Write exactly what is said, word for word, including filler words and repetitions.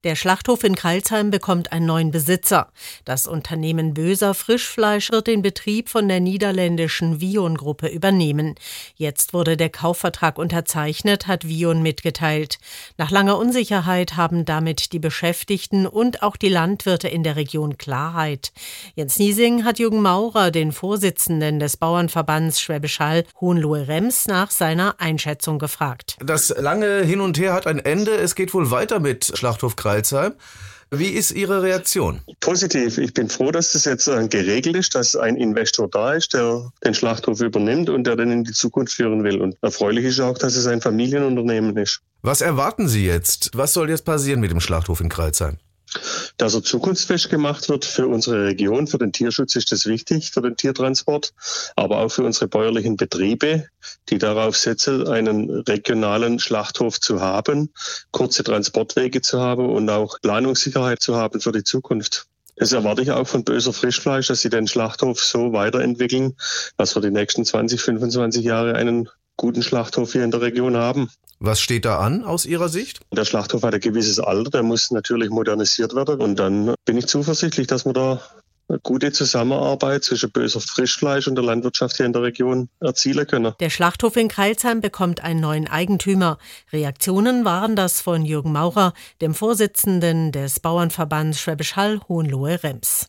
Der Schlachthof in Crailsheim bekommt einen neuen Besitzer. Das Unternehmen Böser Frischfleisch wird den Betrieb von der niederländischen Vion-Gruppe übernehmen. Jetzt wurde der Kaufvertrag unterzeichnet, hat Vion mitgeteilt. Nach langer Unsicherheit haben damit die Beschäftigten und auch die Landwirte in der Region Klarheit. Jens Niesing hat Jürgen Maurer, den Vorsitzenden des Bauernverbands Schwäbisch Hall Hohenlohe-Rems, nach seiner Einschätzung gefragt. Das lange Hin und Her hat ein Ende. Es geht wohl weiter mit Schlachthof Crailsheim. Wie ist Ihre Reaktion? Positiv. Ich bin froh, dass das jetzt geregelt ist, dass ein Investor da ist, der den Schlachthof übernimmt und der den in die Zukunft führen will. Und erfreulich ist auch, dass es ein Familienunternehmen ist. Was erwarten Sie jetzt? Was soll jetzt passieren mit dem Schlachthof in Crailsheim? Dass er zukunftsfest gemacht wird für unsere Region, für den Tierschutz ist das wichtig, für den Tiertransport, aber auch für unsere bäuerlichen Betriebe, die darauf setzen, einen regionalen Schlachthof zu haben, kurze Transportwege zu haben und auch Planungssicherheit zu haben für die Zukunft. Das erwarte ich auch von Böser Frischfleisch, dass sie den Schlachthof so weiterentwickeln, dass wir die nächsten zwanzig, fünfundzwanzig Jahre einen guten Schlachthof hier in der Region haben. Was steht da an aus Ihrer Sicht? Der Schlachthof hat ein gewisses Alter, der muss natürlich modernisiert werden. Und dann bin ich zuversichtlich, dass wir da eine gute Zusammenarbeit zwischen Böser Frischfleisch und der Landwirtschaft hier in der Region erzielen können. Der Schlachthof in Crailsheim bekommt einen neuen Eigentümer. Reaktionen waren das von Jürgen Maurer, dem Vorsitzenden des Bauernverbands Schwäbisch Hall Hohenlohe-Rems.